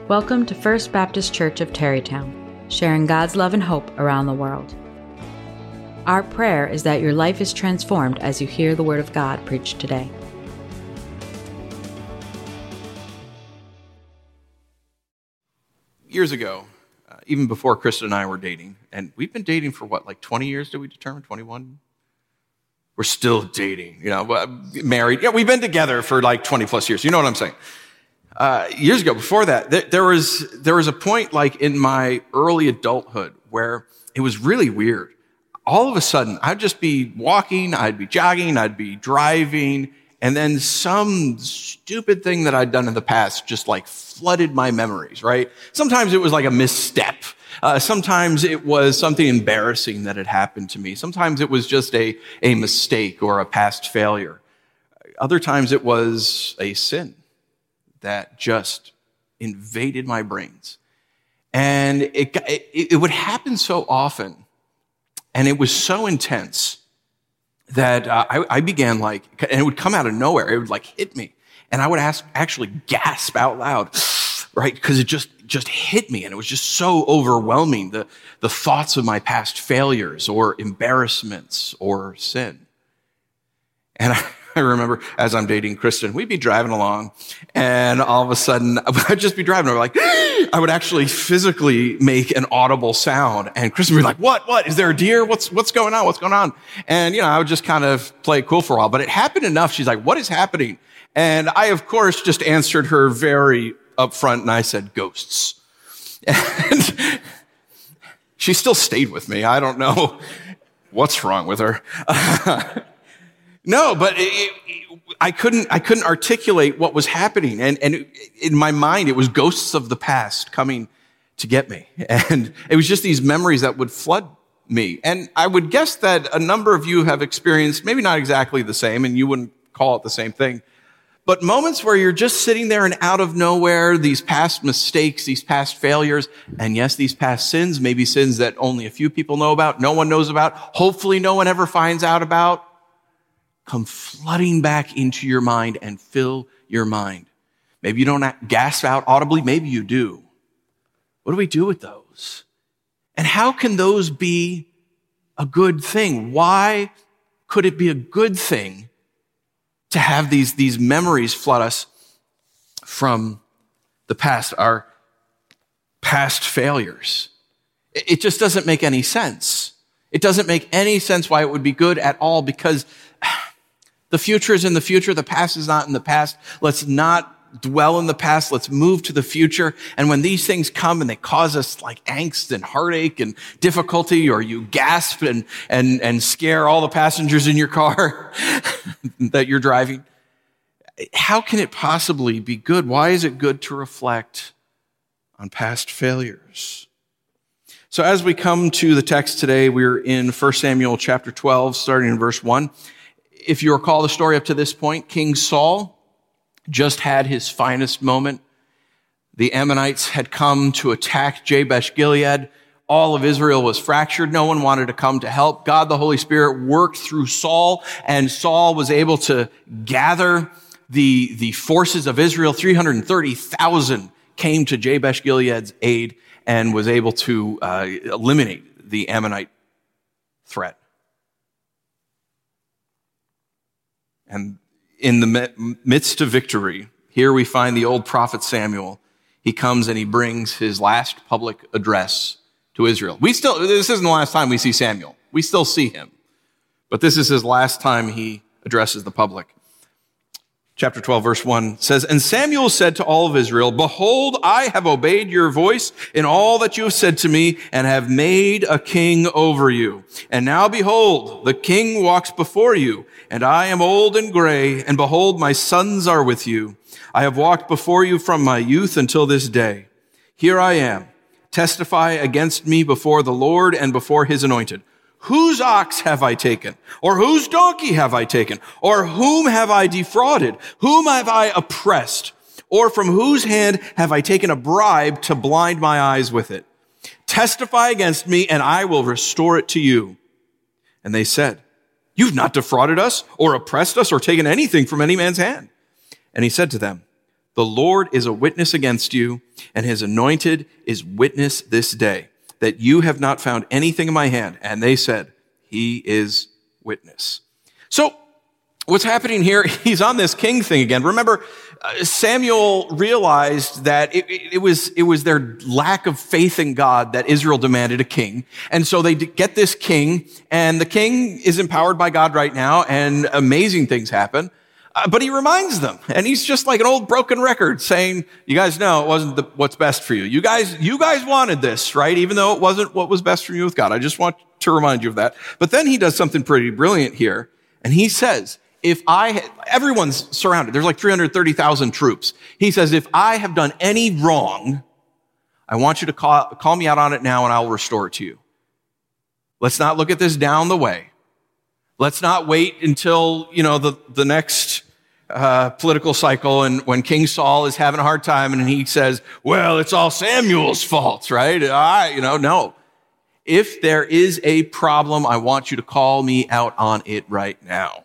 Welcome to First Baptist Church of Tarrytown, sharing God's love and hope around the world. Our prayer is that your life is transformed as you hear the Word of God preached today. Years ago, even before Krista and I were dating, and we've been dating for like 20 years, did we determine? 21? We're still dating, married. Yeah, we've been together for like 20 plus years. You know what I'm saying? Years ago, before that, there was a point like in my early adulthood where it was really weird. All of a sudden, I'd just be walking, I'd be jogging, I'd be driving, and then some stupid thing that I'd done in the past just like flooded my memories, right? Sometimes it was like a misstep. Sometimes it was something embarrassing that had happened to me. Sometimes it was just a mistake or a past failure. Other times it was a sin that just invaded my brains. And it would happen so often, and it was so intense that I began and it would come out of nowhere. It would hit me. And I would actually gasp out loud, right? Because it just hit me, and it was just so overwhelming, the thoughts of my past failures or embarrassments or sin. And I remember as I'm dating Kristen, we'd be driving along, and all of a sudden, I'd just be driving, and I would actually physically make an audible sound, and Kristen would be like, what? Is there a deer? What's going on? What's going on? And, I would just kind of play it cool for a while, but it happened enough. She's like, what is happening? And I, of course, just answered her very upfront, and I said, ghosts. And she still stayed with me. I don't know what's wrong with her. No, but I couldn't articulate what was happening. And in my mind, it was ghosts of the past coming to get me. And it was just these memories that would flood me. And I would guess that a number of you have experienced, maybe not exactly the same, and you wouldn't call it the same thing, but moments where you're just sitting there and out of nowhere, these past mistakes, these past failures, and yes, these past sins, maybe sins that only a few people know about, no one knows about, hopefully no one ever finds out about, come flooding back into your mind and fill your mind. Maybe you don't gasp out audibly, maybe you do. What do we do with those? And how can those be a good thing? Why could it be a good thing to have these memories flood us from the past, our past failures? It just doesn't make any sense. It doesn't make any sense why it would be good at all, because the future is in the future. The past is not in the past. Let's not dwell in the past. Let's move to the future. And when these things come and they cause us angst and heartache and difficulty, or you gasp and scare all the passengers in your car that you're driving, how can it possibly be good? Why is it good to reflect on past failures? So as we come to the text today, we're in 1 Samuel chapter 12, starting in verse 1. If you recall the story up to this point, King Saul just had his finest moment. The Ammonites had come to attack Jabesh-Gilead. All of Israel was fractured. No one wanted to come to help. God, the Holy Spirit, worked through Saul, and Saul was able to gather the forces of Israel. 330,000 came to Jabesh-Gilead's aid and was able to eliminate the Ammonite threat. And in the midst of victory, here we find the old prophet Samuel. He comes and he brings his last public address to Israel. This isn't the last time we see Samuel. We still see him. But this is his last time he addresses the public. Chapter 12, verse 1 says, And Samuel said to all of Israel, Behold, I have obeyed your voice in all that you have said to me, and have made a king over you. And now behold, the king walks before you, and I am old and gray, and behold, my sons are with you. I have walked before you from my youth until this day. Here I am. Testify against me before the Lord and before his anointed. Whose ox have I taken? Or whose donkey have I taken? Or whom have I defrauded? Whom have I oppressed? Or from whose hand have I taken a bribe to blind my eyes with it? Testify against me, and I will restore it to you. And they said, You've not defrauded us, or oppressed us, or taken anything from any man's hand. And he said to them, The Lord is a witness against you, and his anointed is witness this day, that you have not found anything in my hand. And they said, he is witness. So what's happening here, he's on this king thing again. Remember, Samuel realized that it was their lack of faith in God that Israel demanded a king. And so they get this king, and the king is empowered by God right now, and amazing things happen. But he reminds them, and he's just like an old broken record saying, you guys know it wasn't what's best for you. You guys wanted this, right? Even though it wasn't what was best for you with God. I just want to remind you of that. But then he does something pretty brilliant here. And he says, everyone's surrounded. There's like 330,000 troops. He says, if I have done any wrong, I want you to call me out on it now and I'll restore it to you. Let's not look at this down the way. Let's not wait until, the next political cycle and when King Saul is having a hard time and he says, well, it's all Samuel's fault, right? No. If there is a problem, I want you to call me out on it right now.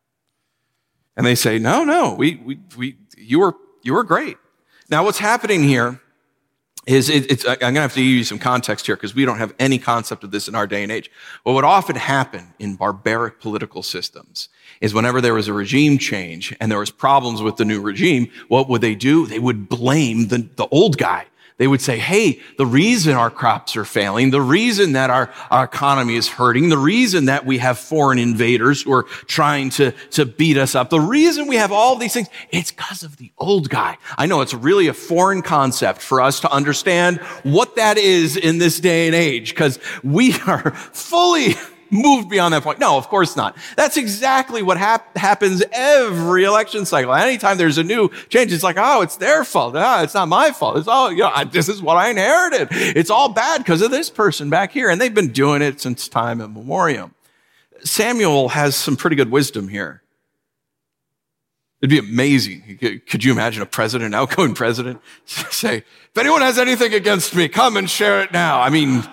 And they say, no, you were great. Now what's happening here is I'm going to have to give you some context here because we don't have any concept of this in our day and age. What would often happen in barbaric political systems is whenever there was a regime change and there was problems with the new regime, what would they do? They would blame the old guy. They would say, hey, the reason our crops are failing, the reason that our economy is hurting, the reason that we have foreign invaders who are trying to beat us up, the reason we have all these things, it's because of the old guy. I know it's really a foreign concept for us to understand what that is in this day and age, because we are fully moved beyond that point. No, of course not. That's exactly what happens every election cycle. Anytime there's a new change, it's like, oh, it's their fault. It's not my fault. It's all, this is what I inherited. It's all bad because of this person back here. And they've been doing it since time immemorial. Samuel has some pretty good wisdom here. It'd be amazing. Could you imagine a president, outgoing president, say, if anyone has anything against me, come and share it now. I mean,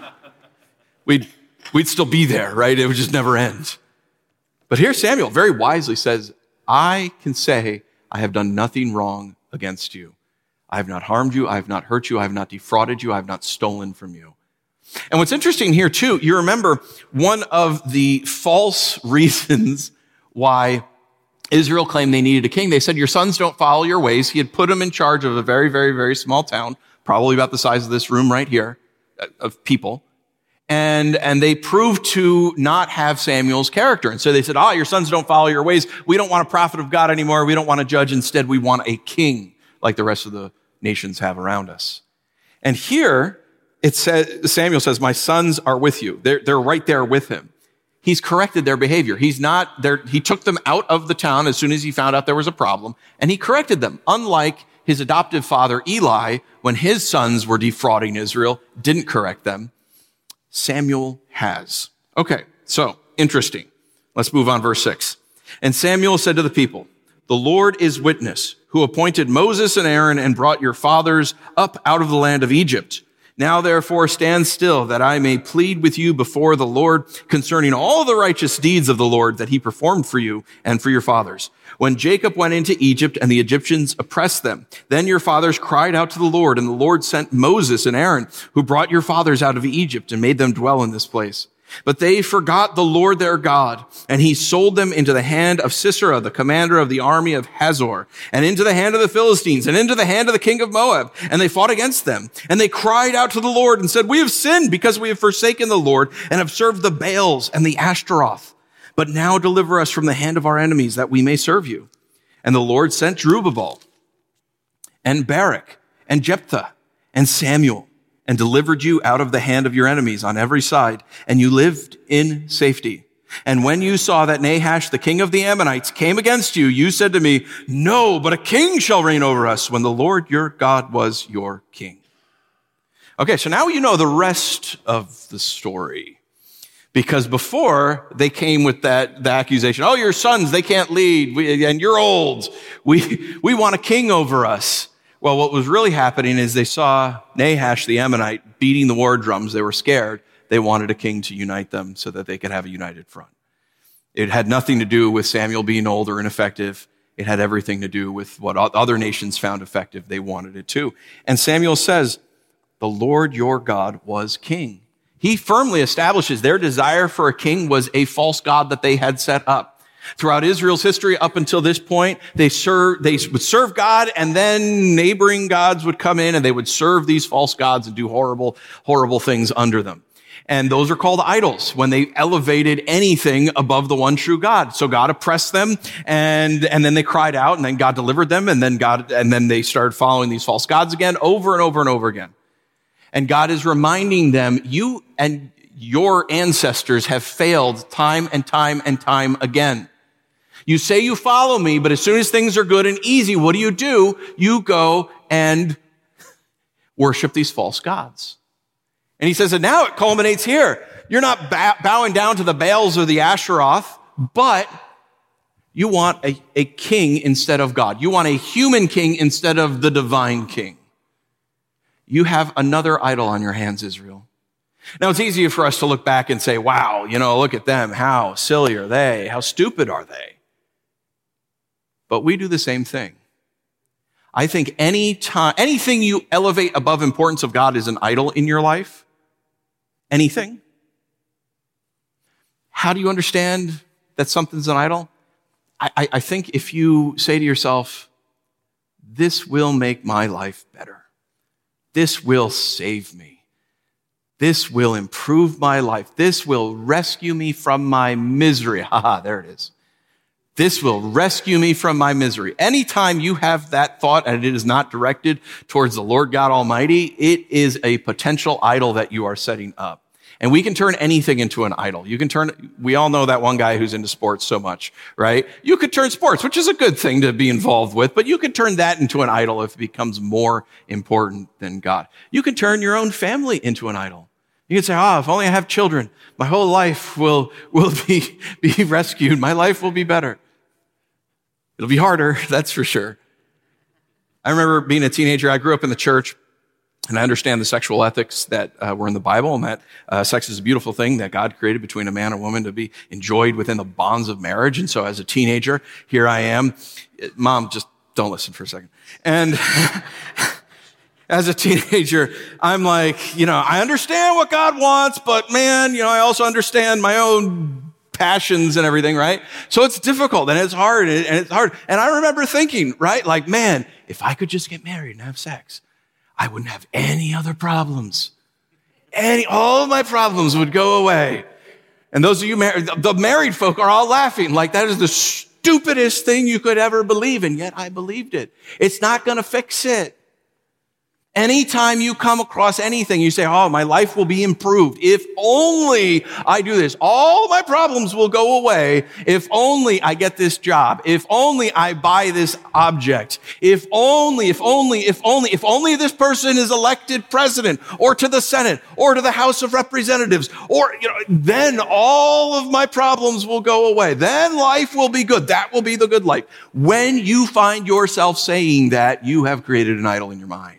we'd still be there, right? It would just never end. But here Samuel very wisely says, I can say I have done nothing wrong against you. I have not harmed you. I have not hurt you. I have not defrauded you. I have not stolen from you. And what's interesting here too, you remember one of the false reasons why Israel claimed they needed a king. They said, your sons don't follow your ways. He had put them in charge of a very, very, very small town, probably about the size of this room right here, of people. And they proved to not have Samuel's character. And so they said, your sons don't follow your ways. We don't want a prophet of God anymore. We don't want a judge. Instead, we want a king like the rest of the nations have around us. And here it says, Samuel says, my sons are with you. They're right there with him. He's corrected their behavior. He's not there. He took them out of the town as soon as he found out there was a problem, and he corrected them. Unlike his adoptive father, Eli, when his sons were defrauding Israel, didn't correct them. Samuel has. Okay, so interesting. Let's move on, verse 6. And Samuel said to the people, the Lord is witness, who appointed Moses and Aaron and brought your fathers up out of the land of Egypt. Now therefore stand still, that I may plead with you before the Lord concerning all the righteous deeds of the Lord that he performed for you and for your fathers. When Jacob went into Egypt and the Egyptians oppressed them, then your fathers cried out to the Lord, and the Lord sent Moses and Aaron, who brought your fathers out of Egypt and made them dwell in this place. But they forgot the Lord their God, and he sold them into the hand of Sisera, the commander of the army of Hazor, and into the hand of the Philistines, and into the hand of the king of Moab. And they fought against them. And they cried out to the Lord and said, we have sinned because we have forsaken the Lord and have served the Baals and the Ashtaroth. But now deliver us from the hand of our enemies, that we may serve you. And the Lord sent Jerubbaal and Barak and Jephthah and Samuel, and delivered you out of the hand of your enemies on every side, and you lived in safety. And when you saw that Nahash, the king of the Ammonites, came against you, you said to me, no, but a king shall reign over us, when the Lord your God was your king. Okay, so now you know the rest of the story. Because before, they came with the accusation, oh, your sons, they can't lead, and you're old. We want a king over us. Well, what was really happening is they saw Nahash the Ammonite beating the war drums. They were scared. They wanted a king to unite them so that they could have a united front. It had nothing to do with Samuel being old or ineffective. It had everything to do with what other nations found effective. They wanted it too. And Samuel says, the Lord your God was king. He firmly establishes their desire for a king was a false god that they had set up. Throughout Israel's history up until this point, they would serve God, and then neighboring gods would come in and they would serve these false gods and do horrible, horrible things under them. And those are called idols when they elevated anything above the one true God. So God oppressed them, and then they cried out, and then God delivered them, and then they started following these false gods again over and over and over again. And God is reminding them, you and your ancestors have failed time and time and time again. You say you follow me, but as soon as things are good and easy, what do? You go and worship these false gods. And he says, and now it culminates here. You're not bowing down to the Baals or the Asheroth, but you want a king instead of God. You want a human king instead of the divine king. You have another idol on your hands, Israel. Now, it's easier for us to look back and say, wow, look at them. How silly are they? How stupid are they? But we do the same thing. I think anything you elevate above importance of God is an idol in your life. Anything. How do you understand that something's an idol? I think if you say to yourself, this will make my life better. This will save me. This will improve my life. This will rescue me from my misery. There it is. This will rescue me from my misery. Anytime you have that thought and it is not directed towards the Lord God Almighty, it is a potential idol that you are setting up. And we can turn anything into an idol. We all know that one guy who's into sports so much, right? You could turn sports, which is a good thing to be involved with, but you could turn that into an idol if it becomes more important than God. You can turn your own family into an idol. You can say, if only I have children, my whole life will be rescued. My life will be better. It'll be harder, that's for sure. I remember being a teenager. I grew up in the church. And I understand the sexual ethics that were in the Bible, and that sex is a beautiful thing that God created between a man and woman to be enjoyed within the bonds of marriage. And so as a teenager, here I am. Mom, just don't listen for a second. And as a teenager, I'm like, I understand what God wants, but man, I also understand my own passions and everything, right? So it's difficult and it's hard and it's hard. And I remember thinking, right, like, man, if I could just get married and have sex, I wouldn't have any other problems. All of my problems would go away. And those of you the married folk are all laughing like that is the stupidest thing you could ever believe. And yet I believed it. It's not going to fix it. Anytime you come across anything, you say, my life will be improved. If only I do this, all my problems will go away. If only I get this job. If only I buy this object. If only this person is elected president or to the Senate or to the House of Representatives, or, then all of my problems will go away. Then life will be good. That will be the good life. When you find yourself saying that, you have created an idol in your mind.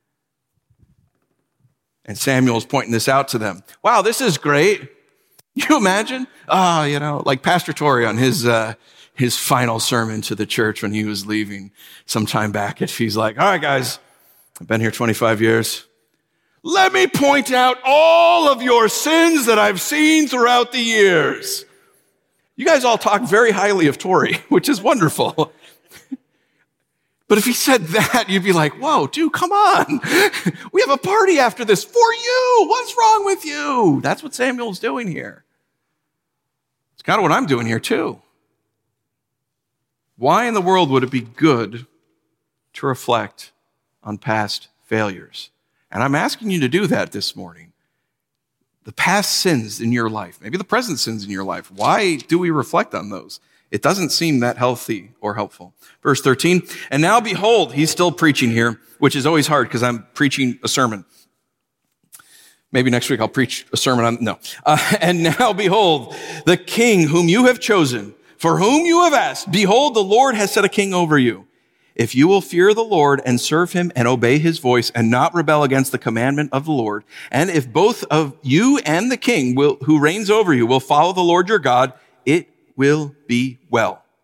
And Samuel is pointing this out to them. Wow, this is great. You imagine? Like Pastor Torrey on his final sermon to the church when he was leaving some time back. He's like, all right, guys, I've been here 25 years. Let me point out all of your sins that I've seen throughout the years. You guys all talk very highly of Torrey, which is wonderful. But if he said that, you'd be like, whoa, dude, come on. We have a party after this for you. What's wrong with you? That's what Samuel's doing here. It's kind of what I'm doing here too. Why in the world would it be good to reflect on past failures? And I'm asking you to do that this morning. The past sins in your life, maybe the present sins in your life. Why do we reflect on those? It doesn't seem that healthy or helpful. Verse 13, and now behold, he's still preaching here, which is always hard because I'm preaching a sermon. Maybe next week I'll preach a sermon on, no. And now behold, the king whom you have chosen, for whom you have asked, behold, the Lord has set a king over you. If you will fear the Lord and serve him and obey his voice and not rebel against the commandment of the Lord, and if both of you and the king who reigns over you will follow the Lord your God, it will be well.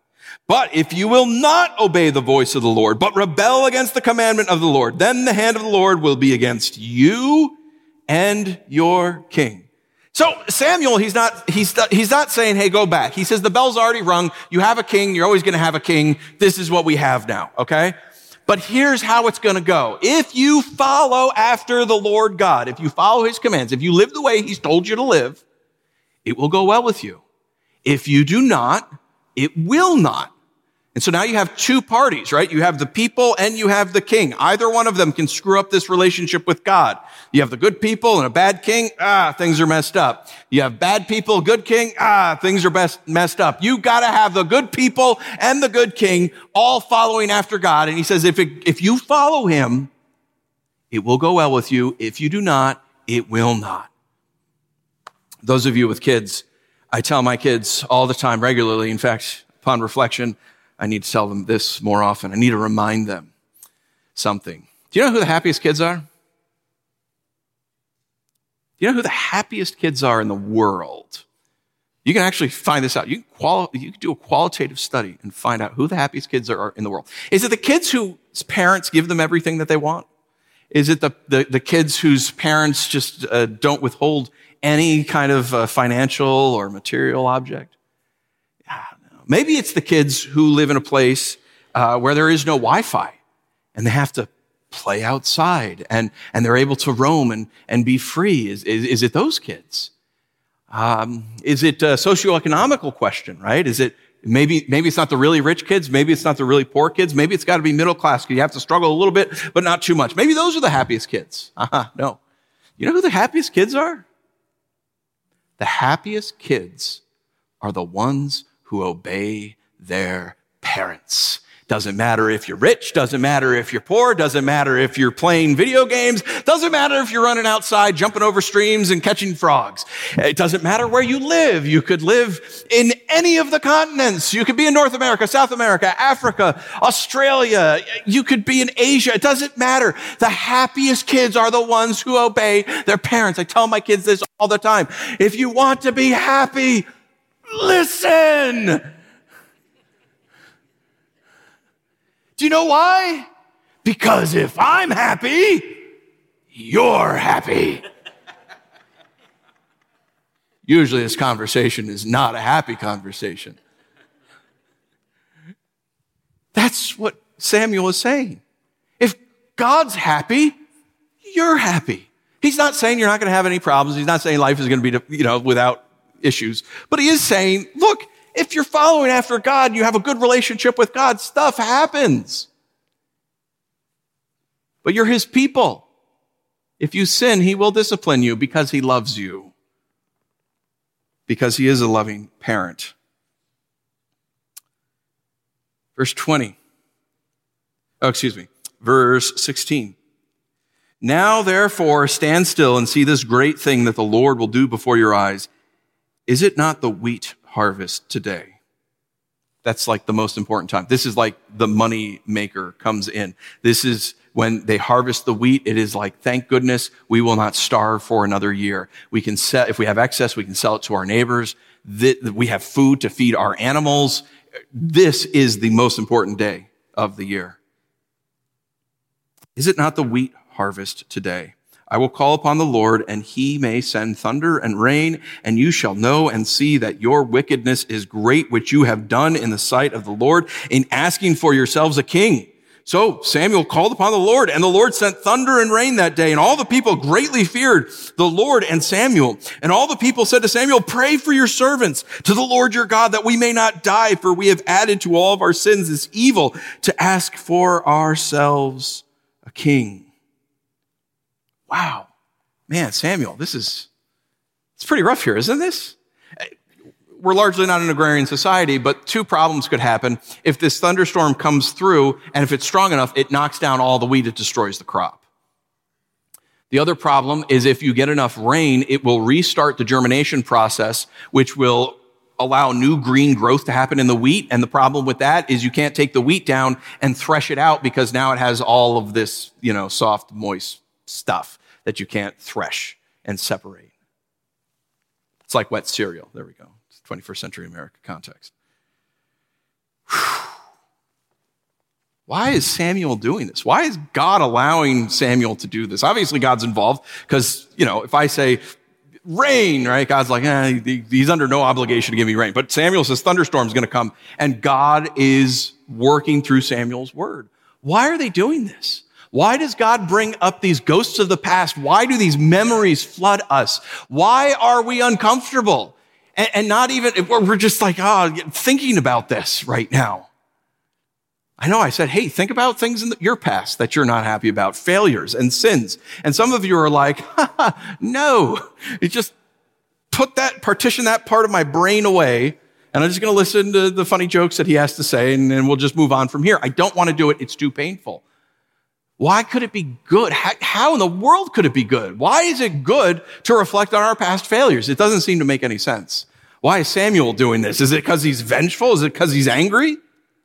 But if you will not obey the voice of the Lord, but rebel against the commandment of the Lord, then the hand of the Lord will be against you and your king. So Samuel, he's not saying, hey, go back. He says, the bell's already rung. You have a king. You're always going to have a king. This is what we have now. Okay. But here's how it's going to go. If you follow after the Lord God, if you follow his commands, if you live the way he's told you to live, it will go well with you. If you do not, it will not. And so now you have two parties, right? You have the people and you have the king. Either one of them can screw up this relationship with God. You have the good people and a bad king. Things are messed up. You have bad people, good king. Things are messed up. You got to have the good people and the good king all following after God. And he says, if you follow him, it will go well with you. If you do not, it will not. Those of you with kids, I tell my kids all the time, regularly. In fact, upon reflection, I need to tell them this more often. I need to remind them something. Do you know who the happiest kids are? Do you know who the happiest kids are in the world? You can actually find this out. You can do a qualitative study and find out who the happiest kids are in the world. Is it the kids whose parents give them everything that they want? Is it the kids whose parents just don't withhold any kind of financial or material object? Maybe it's the kids who live in a place where there is no Wi-Fi and they have to play outside and they're able to roam and be free. Is it those kids? Is it a socioeconomical question, right? Is it maybe it's not the really rich kids, maybe it's not the really poor kids, maybe it's got to be middle class because you have to struggle a little bit, but not too much. Maybe those are the happiest kids. No. You know who the happiest kids are? The happiest kids are the ones who obey their parents. Doesn't matter if you're rich, doesn't matter if you're poor, doesn't matter if you're playing video games, doesn't matter if you're running outside, jumping over streams and catching frogs. It doesn't matter where you live. You could live in any of the continents. You could be in North America, South America, Africa, Australia. You could be in Asia. It doesn't matter. The happiest kids are the ones who obey their parents. I tell my kids this all the time. If you want to be happy, listen. Do you know why? Because if I'm happy, you're happy. Usually this conversation is not a happy conversation. That's what Samuel is saying. If God's happy, you're happy. He's not saying you're not going to have any problems. He's not saying life is going to be, without issues. But he is saying, look, if you're following after God, you have a good relationship with God, stuff happens. But you're his people. If you sin, he will discipline you because he loves you. Because he is a loving parent. Verse 16. Now, therefore, stand still and see this great thing that the Lord will do before your eyes. Is it not the wheat harvest today? That's like the most important time. This is like the money maker comes in. This is when they harvest the wheat. It is like, thank goodness we will not starve for another year. We can sell, if we have excess, we can sell it to our neighbors. We have food to feed our animals. This is the most important day of the year. Is it not the wheat harvest today? I will call upon the Lord, and he may send thunder and rain, and you shall know and see that your wickedness is great, which you have done in the sight of the Lord in asking for yourselves a king. So Samuel called upon the Lord, and the Lord sent thunder and rain that day, and all the people greatly feared the Lord and Samuel. And all the people said to Samuel, pray for your servants to the Lord your God, that we may not die, for we have added to all of our sins this evil to ask for ourselves a king. Wow. Man, Samuel, it's pretty rough here, isn't this? We're largely not an agrarian society, but two problems could happen. If this thunderstorm comes through, and if it's strong enough, it knocks down all the wheat, it destroys the crop. The other problem is if you get enough rain, it will restart the germination process, which will allow new green growth to happen in the wheat. And the problem with that is you can't take the wheat down and thresh it out because now it has all of this, soft, moist stuff that you can't thresh and separate. It's like wet cereal. There we go. It's 21st century America context. Why is Samuel doing this? Why is God allowing Samuel to do this? Obviously, God's involved because, if I say rain, right? God's like, he's under no obligation to give me rain. But Samuel says thunderstorm's going to come, and God is working through Samuel's word. Why are they doing this? Why does God bring up these ghosts of the past? Why do these memories flood us? Why are we uncomfortable? And not even, we're just like, thinking about this right now. I know I said, hey, think about things in your past that you're not happy about, failures and sins. And some of you are like, no, it's just partition that part of my brain away, and I'm just going to listen to the funny jokes that he has to say, and then we'll just move on from here. I don't want to do it. It's too painful. Why could it be good? How in the world could it be good? Why is it good to reflect on our past failures? It doesn't seem to make any sense. Why is Samuel doing this? Is it because he's vengeful? Is it because he's angry?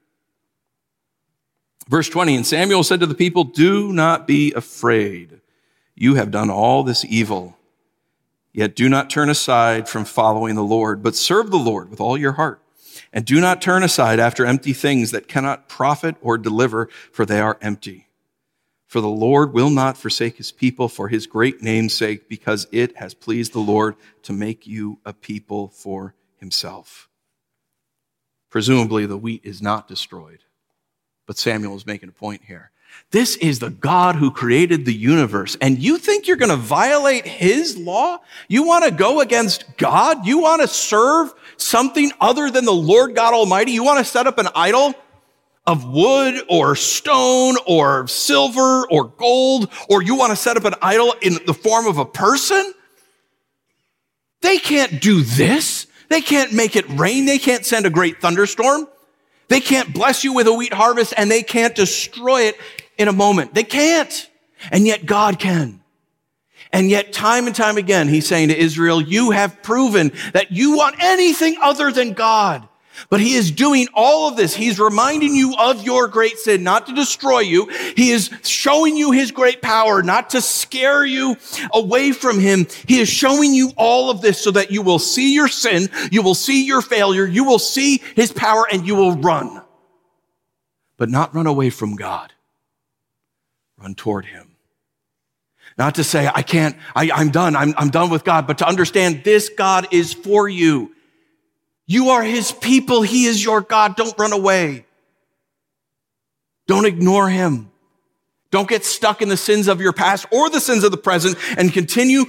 Verse 20, and Samuel said to the people, do not be afraid. You have done all this evil. Yet do not turn aside from following the Lord, but serve the Lord with all your heart. And do not turn aside after empty things that cannot profit or deliver, for they are empty. For the Lord will not forsake his people for his great name's sake, because it has pleased the Lord to make you a people for himself. Presumably the wheat is not destroyed. But Samuel is making a point here. This is the God who created the universe, and you think you're going to violate his law? You want to go against God? You want to serve something other than the Lord God Almighty? You want to set up an idol of wood or stone or silver or gold, or you want to set up an idol in the form of a person? They can't do this. They can't make it rain. They can't send a great thunderstorm. They can't bless you with a wheat harvest, and they can't destroy it in a moment. They can't. And yet God can. And yet time and time again, he's saying to Israel, you have proven that you want anything other than God. But he is doing all of this. He's reminding you of your great sin, not to destroy you. He is showing you his great power, not to scare you away from him. He is showing you all of this so that you will see your sin, you will see your failure, you will see his power, and you will run. But not run away from God. Run toward him. Not to say, I'm done with God, but to understand this God is for you. You are his people. He is your God. Don't run away. Don't ignore him. Don't get stuck in the sins of your past or the sins of the present and continue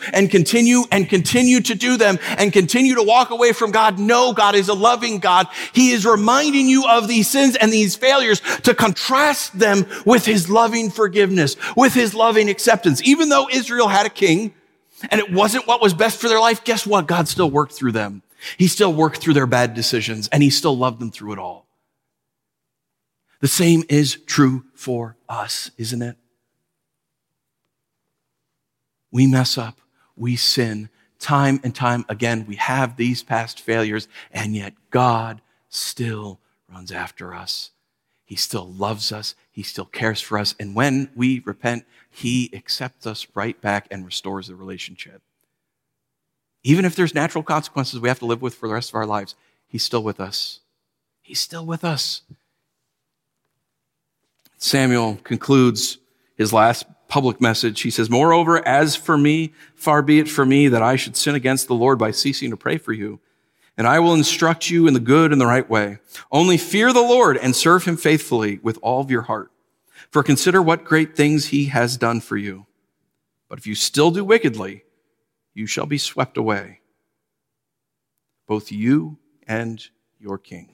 to do them and continue to walk away from God. No, God is a loving God. He is reminding you of these sins and these failures to contrast them with his loving forgiveness, with his loving acceptance. Even though Israel had a king and it wasn't what was best for their life, guess what? God still worked through them. He still worked through their bad decisions, and he still loved them through it all. The same is true for us, isn't it? We mess up, we sin, time and time again. We have these past failures, and yet God still runs after us. He still loves us, he still cares for us, and when we repent, he accepts us right back and restores the relationship. Even if there's natural consequences we have to live with for the rest of our lives, he's still with us. He's still with us. Samuel concludes his last public message. He says, moreover, as for me, far be it from me that I should sin against the Lord by ceasing to pray for you. And I will instruct you in the good and the right way. Only fear the Lord and serve him faithfully with all of your heart. For consider what great things he has done for you. But if you still do wickedly, you shall be swept away, both you and your king.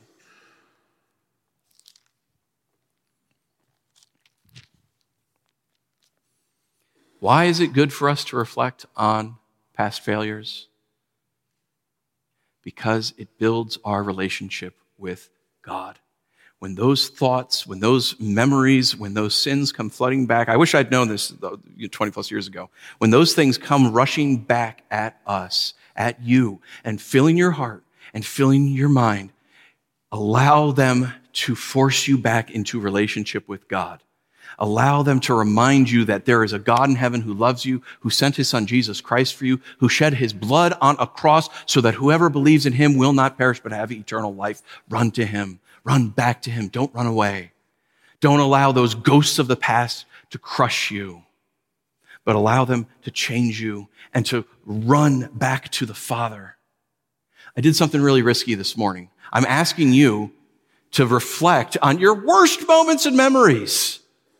Why is it good for us to reflect on past failures? Because it builds our relationship with God. When those thoughts, when those memories, when those sins come flooding back, I wish I'd known this 20 plus years ago. When those things come rushing back at us, at you, and filling your heart and filling your mind, allow them to force you back into relationship with God. Allow them to remind you that there is a God in heaven who loves you, who sent his son Jesus Christ for you, who shed his blood on a cross so that whoever believes in him will not perish but have eternal life. Run to him. Run back to him. Don't run away. Don't allow those ghosts of the past to crush you, but allow them to change you and to run back to the Father. I did something really risky this morning. I'm asking you to reflect on your worst moments and memories.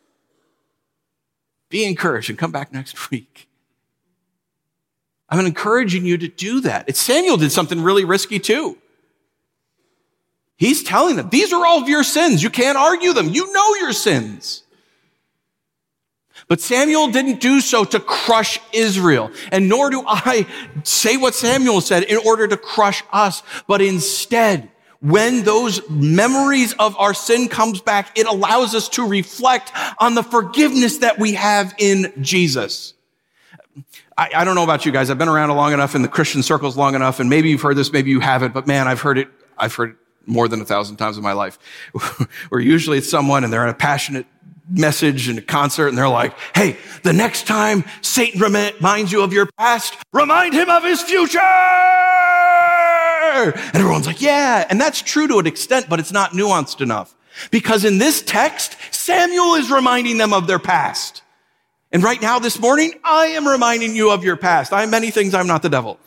Be encouraged and come back next week. I'm encouraging you to do that. Samuel did something really risky too. He's telling them, these are all of your sins. You can't argue them. You know your sins. But Samuel didn't do so to crush Israel. And nor do I say what Samuel said in order to crush us. But instead, when those memories of our sin comes back, it allows us to reflect on the forgiveness that we have in Jesus. I don't know about you guys. I've been around long enough in the Christian circles long enough, and maybe you've heard this, maybe you haven't, but man, I've heard it more than 1,000 times in my life. Where usually it's someone and they're in a passionate message in a concert and they're like, hey, the next time Satan reminds you of your past, remind him of his future! And everyone's like, yeah. And that's true to an extent, but it's not nuanced enough. Because in this text, Samuel is reminding them of their past. And right now, this morning, I am reminding you of your past. I am many things, I'm not the devil.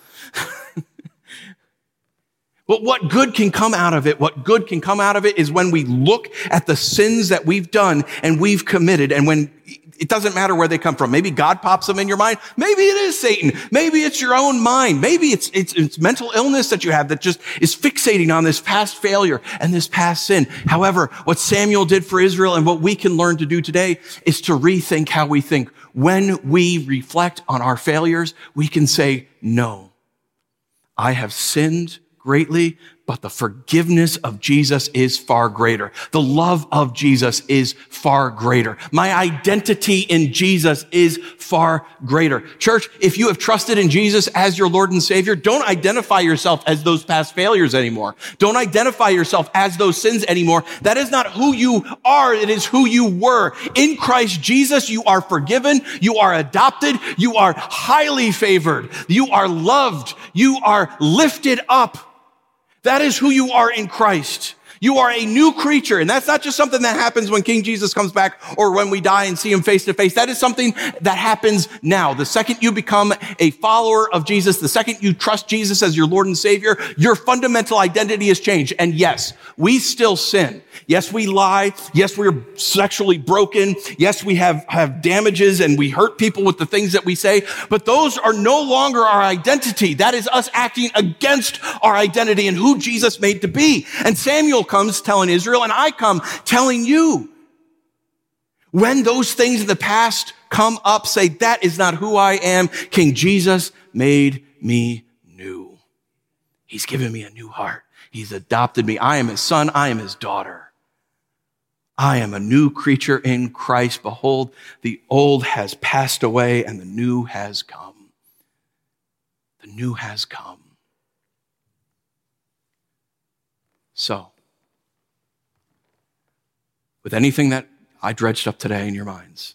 But what good can come out of it? What good can come out of it is when we look at the sins that we've done and we've committed, and when it doesn't matter where they come from. Maybe God pops them in your mind. Maybe it is Satan. Maybe it's your own mind. Maybe it's mental illness that you have that just is fixating on this past failure and this past sin. However, what Samuel did for Israel and what we can learn to do today is to rethink how we think. When we reflect on our failures, we can say, no, I have sinned greatly, but the forgiveness of Jesus is far greater. The love of Jesus is far greater. My identity in Jesus is far greater. Church, if you have trusted in Jesus as your Lord and Savior, don't identify yourself as those past failures anymore. Don't identify yourself as those sins anymore. That is not who you are. It is who you were. In Christ Jesus, you are forgiven. You are adopted. You are highly favored. You are loved. You are lifted up. That is who you are in Christ. You are a new creature. And that's not just something that happens when King Jesus comes back or when we die and see him face to face. That is something that happens now. The second you become a follower of Jesus, the second you trust Jesus as your Lord and Savior, your fundamental identity has changed. And yes, we still sin. Yes, we lie. Yes, we're sexually broken. Yes, we have damages and we hurt people with the things that we say. But those are no longer our identity. That is us acting against our identity and who Jesus made to be. And Samuel comes telling Israel, and I come telling you. When those things in the past come up, say, that is not who I am. King Jesus made me new. He's given me a new heart. He's adopted me. I am his son. I am his daughter. I am a new creature in Christ. Behold, the old has passed away and the new has come. The new has come. So, with anything that I dredged up today in your minds,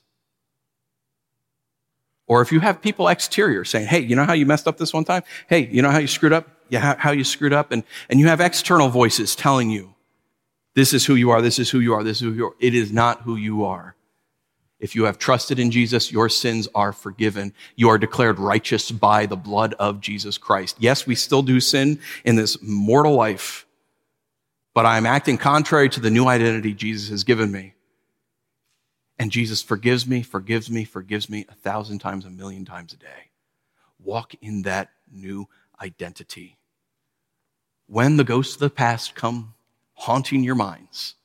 or if you have people exterior saying, hey, you know how you messed up this one time? Hey, you know how you screwed up? Yeah, how you screwed up? And you have external voices telling you, this is who you are, this is who you are, this is who you are. It is not who you are. If you have trusted in Jesus, your sins are forgiven. You are declared righteous by the blood of Jesus Christ. Yes, we still do sin in this mortal life, but I am acting contrary to the new identity Jesus has given me. And Jesus forgives me 1,000 times, 1,000,000 times a day. Walk in that new identity. When the ghosts of the past come haunting your minds,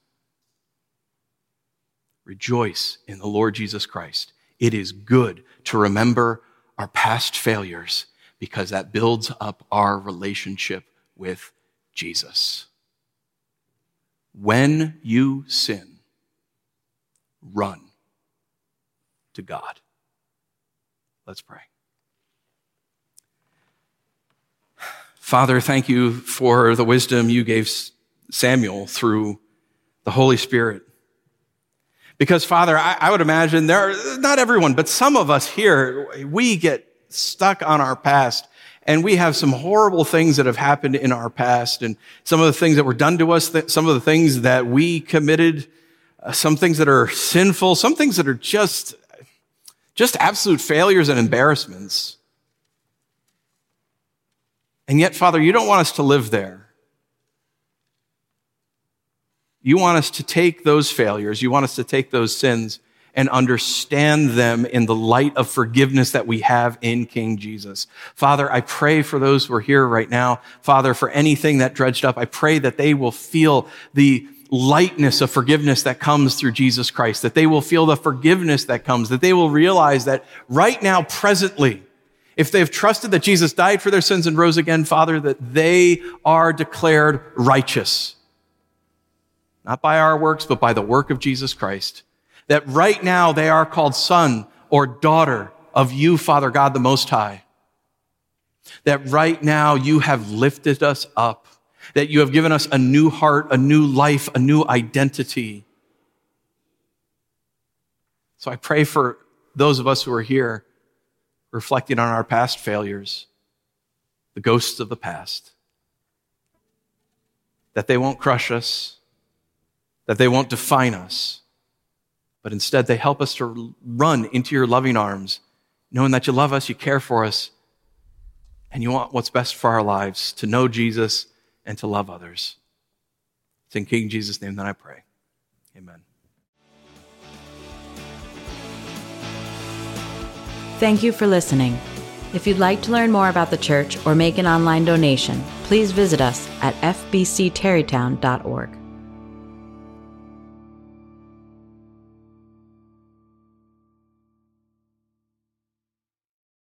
rejoice in the Lord Jesus Christ. It is good to remember our past failures because that builds up our relationship with Jesus. When you sin, run to God. Let's pray. Father, thank you for the wisdom you gave Samuel through the Holy Spirit. Because, Father, I would imagine not everyone, but some of us here, we get stuck on our past And we have some horrible things that have happened in our past, and some of the things that were done to us, some of the things that we committed, some things that are sinful, some things that are just absolute failures and embarrassments. And yet, Father, you don't want us to live there. You want us to take those failures, you want us to take those sins and understand them in the light of forgiveness that we have in King Jesus. Father, I pray for those who are here right now. Father, for anything that dredged up, I pray that they will feel the lightness of forgiveness that comes through Jesus Christ, that they will feel the forgiveness that comes, that they will realize that right now, presently, if they've trusted that Jesus died for their sins and rose again, Father, that they are declared righteous. Not by our works, but by the work of Jesus Christ. That right now they are called son or daughter of you, Father God, the Most High. That right now you have lifted us up. That you have given us a new heart, a new life, a new identity. So I pray for those of us who are here reflecting on our past failures, the ghosts of the past, that they won't crush us, that they won't define us, but instead they help us to run into your loving arms, knowing that you love us, you care for us, and you want what's best for our lives, to know Jesus and to love others. It's in King Jesus' name that I pray. Amen. Thank you for listening. If you'd like to learn more about the church or make an online donation, please visit us at fbcterrytown.org.